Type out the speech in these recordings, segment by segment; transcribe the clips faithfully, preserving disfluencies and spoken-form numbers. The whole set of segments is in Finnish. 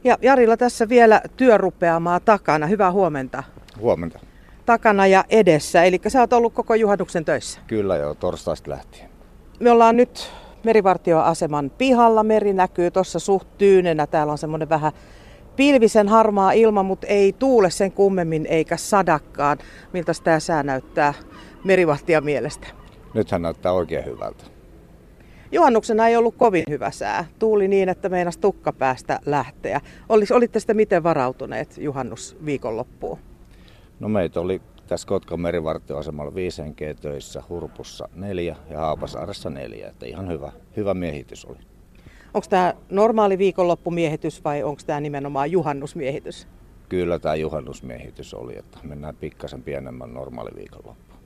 Ja Jarilla tässä vielä työrupeamaa takana. Hyvää huomenta. Huomenta. Takana ja edessä. Eli sä oot ollut koko juhannuksen töissä. Kyllä joo, torstaista lähtien. Me ollaan nyt merivartioaseman pihalla. Meri näkyy tuossa suht tyynenä. Täällä on semmoinen vähän pilvisen harmaa ilma, mutta ei tuule sen kummemmin eikä sadakkaan. Miltä tämä sää näyttää merivartijan mielestä? Nythän näyttää oikein hyvältä. Juhannuksena ei ollut kovin hyvä sää. Tuuli niin, että meinasi tukka päästä lähteä. Olis, olitte sitten miten varautuneet juhannusviikonloppuun? No meitä oli tässä Kotkan merivartioasemalla viisi henkeä töissä, Hurpussa neljä ja Haapasaaressa neljä. Että ihan hyvä, hyvä miehitys oli. Onko tämä normaali viikonloppumiehitys vai onko tämä nimenomaan juhannusmiehitys? Kyllä tämä juhannusmiehitys oli, että mennään pikkasen pienemmän normaali viikonloppu.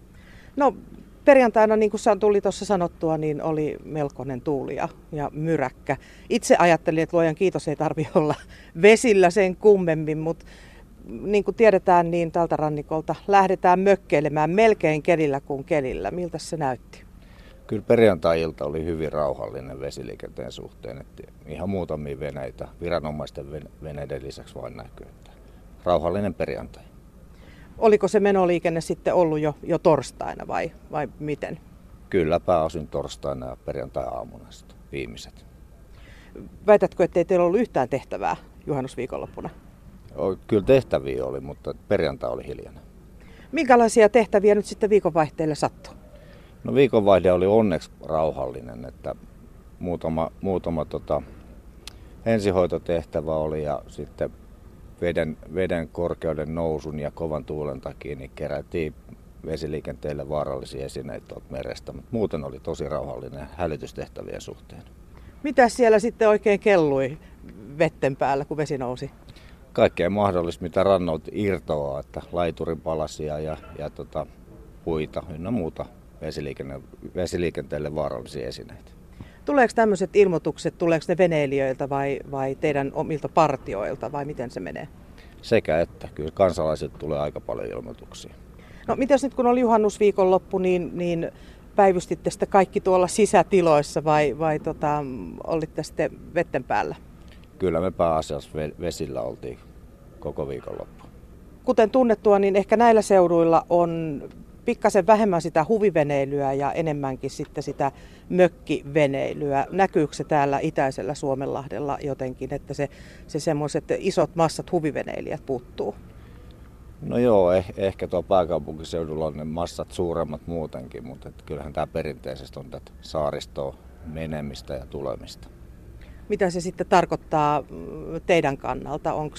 No perjantaina, niin kuin tuli tuossa sanottua, niin oli melkoinen tuuli ja, ja myräkkä. Itse ajattelin, että luojan kiitos ei tarvitse olla vesillä sen kummemmin, mutta niin kuin tiedetään, niin tältä rannikolta lähdetään mökkeilemään melkein kelillä kuin kelillä. Miltä se näytti? Kyllä perjantai-ilta oli hyvin rauhallinen vesiliikenteen suhteen. Että ihan muutamia veneitä viranomaisten veneiden lisäksi vain näkyy. Että rauhallinen perjantai. Oliko se menoliikenne sitten ollut jo, jo torstaina vai, vai miten? Kyllä pääosin torstaina ja perjantai-aamuna viimeiset. Väitätkö, ettei teillä ollut yhtään tehtävää juhannusviikonloppuna? Kyllä tehtäviä oli, mutta perjantai oli hiljainen. Minkälaisia tehtäviä nyt sitten viikonvaihteelle sattui? No viikonvaihde oli onneksi rauhallinen, että muutama, muutama tota, ensihoitotehtävä oli ja sitten veden, veden korkeuden nousun ja kovan tuulen takia niin kerättiin vesiliikenteelle vaarallisia esineitä tuolta merestä, mutta muuten oli tosi rauhallinen hälytystehtävien suhteen. Mitä siellä sitten oikein kellui vetten päällä, kun vesi nousi? Kaikkea mahdollista, mitä rannolta irtoaa, että laiturin palasia ja, ja tota, puita ynnä muuta vesiliikenne, vesiliikenteelle vaarallisia esineitä. Tuleeko tämmöiset ilmoitukset, tuleeko ne veneilijöiltä vai, vai teidän omilta partioilta vai miten se menee? Sekä että, kyllä kansalaiset tulee aika paljon ilmoituksia. No mitäs nyt kun oli juhannusviikonloppu, niin, niin päivystitte sitten kaikki tuolla sisätiloissa vai, vai tota, olitte sitten vetten päällä? Kyllä me pääasiassa vesillä oltiin koko viikonloppu. Kuten tunnettua, niin ehkä näillä seuduilla on pikkasen vähemmän sitä huviveneilyä ja enemmänkin sitten sitä mökkiveneilyä. Näkyykö se täällä itäisellä Suomenlahdella jotenkin, että se, se semmoiset isot massat huviveneilijät puuttuu? No joo, eh, ehkä tuo pääkaupunkiseudulla on ne massat suuremmat muutenkin, mutta kyllähän tämä perinteisesti on tätä saaristoa menemistä ja tulemista. Mitä se sitten tarkoittaa teidän kannalta? Onko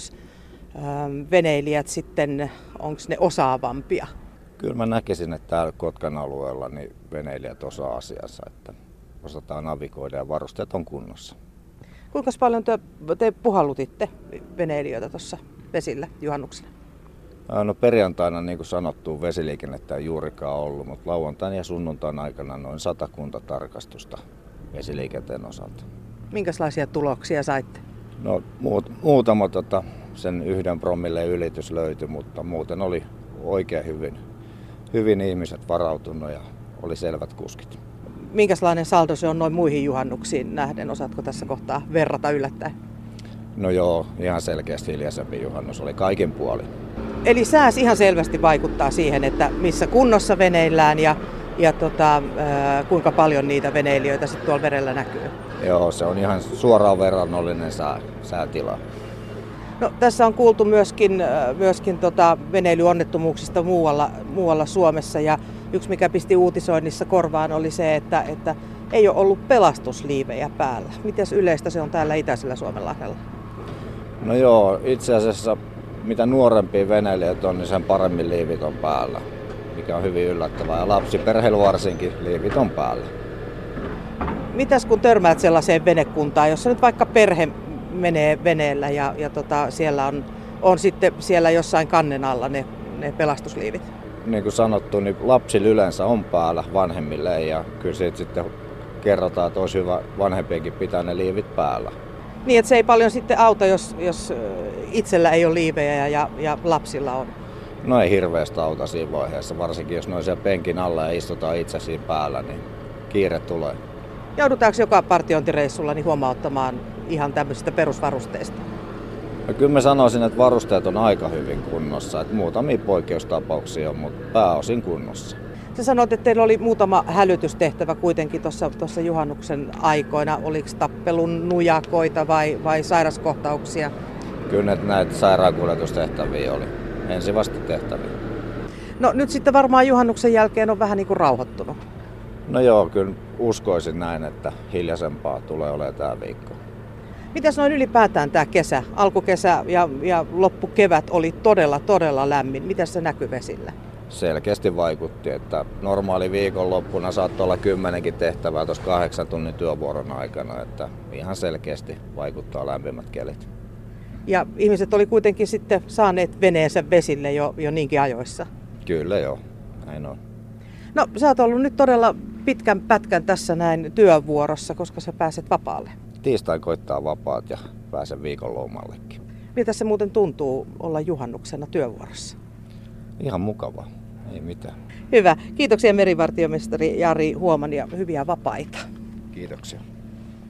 veneilijät sitten, onko ne osaavampia? Kyllä mä näkisin, että täällä Kotkan alueella niin veneilijät osaa asiassa, että osataan navigoida ja varusteet on kunnossa. Kuinka paljon te, te puhallutitte veneilijöitä tuossa vesillä juhannuksena? No perjantaina, niin kuin sanottu, vesiliikennettä ei juurikaan ollut, mutta lauantain ja sunnuntain aikana noin satakunta tarkastusta vesiliikenteen osalta. Minkälaisia tuloksia saitte? No muut, muutama tota, sen yhden promille ylitys löytyi, mutta muuten oli oikein hyvin, hyvin ihmiset varautunut ja oli selvät kuskit. Minkälainen saldo se on noin muihin juhannuksiin nähden? Osaatko tässä kohtaa verrata yllättäen? No joo, ihan selkeästi hiljaisempi juhannus oli kaikin puolin. Eli sääs ihan selvästi vaikuttaa siihen, että missä kunnossa veneillään ja, ja tota, ää, kuinka paljon niitä veneilijöitä sitten tuolla verellä näkyy? Joo, se on ihan suoraan verrannollinen sää, säätila. No, tässä on kuultu myöskin, myöskin tota veneilyonnettomuuksista muualla, muualla Suomessa ja yksi mikä pisti uutisoinnissa korvaan oli se, että, että ei ole ollut pelastusliivejä päällä. Mites yleistä se on täällä itäisellä Suomenlahdella? No joo, itse asiassa mitä nuorempia veneilijät on, niin sen paremmin liivit on päällä, mikä on hyvin yllättävää. Ja lapsiperheillä varsinkin liivit on päällä. Mitäs kun törmäät sellaiseen venekuntaan, jossa nyt vaikka perhe menee veneellä ja, ja tota, siellä on, on sitten siellä jossain kannen alla ne, ne pelastusliivit? Niin kuin sanottu, niin lapsilla yleensä on päällä vanhemmille ja kyllä siitä sitten kerrotaan, että olisi hyvä vanhempienkin pitää ne liivit päällä. Niin, että se ei paljon sitten auta, jos, jos itsellä ei ole liivejä ja, ja, ja lapsilla on. No ei hirveästi auta siinä vaiheessa, varsinkin jos noin siellä penkin alla ja istutaan itse siinä päällä, niin kiire tulee. Joudutaanko joka partiointireissulla niin huomauttamaan ihan tämmöisistä perusvarusteista? No kyllä mä sanoisin, että varusteet on aika hyvin kunnossa. Että muutamia poikkeustapauksia on, mutta pääosin kunnossa. Sä sanoit, että teillä oli muutama hälytystehtävä kuitenkin tuossa juhannuksen aikoina. Oliko tappelun nujakoita vai, vai sairaskohtauksia? Kyllä näitä sairaankuljetustehtäviä oli. Ensivastetehtäviä. No nyt sitten varmaan juhannuksen jälkeen on vähän niin kuin rauhoittunut. No joo, kyllä uskoisin näin, että hiljaisempaa tulee olemaan tämä viikko. Mitäs noin ylipäätään tämä kesä, alkukesä ja, ja loppukevät oli todella, todella lämmin. Miten se näkyy vesillä? Selkeästi vaikutti, että normaali viikonloppuna saattoi olla kymmenenkin tehtävää tuossa kahdeksan tunnin työvuoron aikana, että ihan selkeästi vaikuttaa lämpimät kelit. Ja ihmiset oli kuitenkin sitten saaneet veneensä vesille jo, jo niinkin ajoissa. Kyllä joo, näin on. No sä oot ollut nyt todella pitkän pätkän tässä näin työvuorossa, koska sä pääset vapaalle. Tiistain koittaa vapaat ja pääsen viikon lomallekin. Miltä se muuten tuntuu olla juhannuksena työvuorossa? Ihan mukavaa, ei mitään. Hyvä. Kiitoksia merivartiomestari Jari Huoman ja hyviä vapaita. Kiitoksia.